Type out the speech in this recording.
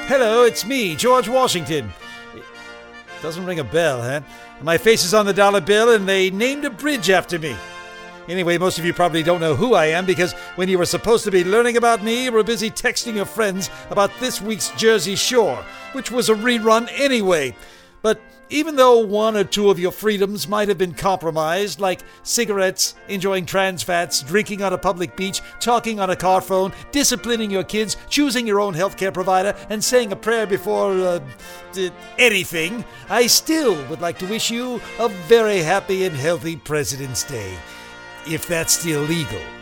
Hello, it's me, George Washington. Doesn't ring a bell, huh? My face is on the dollar bill, and they named a bridge after me. Anyway, most of you probably don't know who I am, because when you were supposed to be learning about me, you were busy texting your friends about this week's Jersey Shore, which was a rerun anyway. But even though one or two of your freedoms might have been compromised, like cigarettes, enjoying trans fats, drinking on a public beach, talking on a car phone, disciplining your kids, choosing your own healthcare provider, and saying a prayer before, anything, I still would like to wish you a very happy and healthy President's Day, if that's still legal.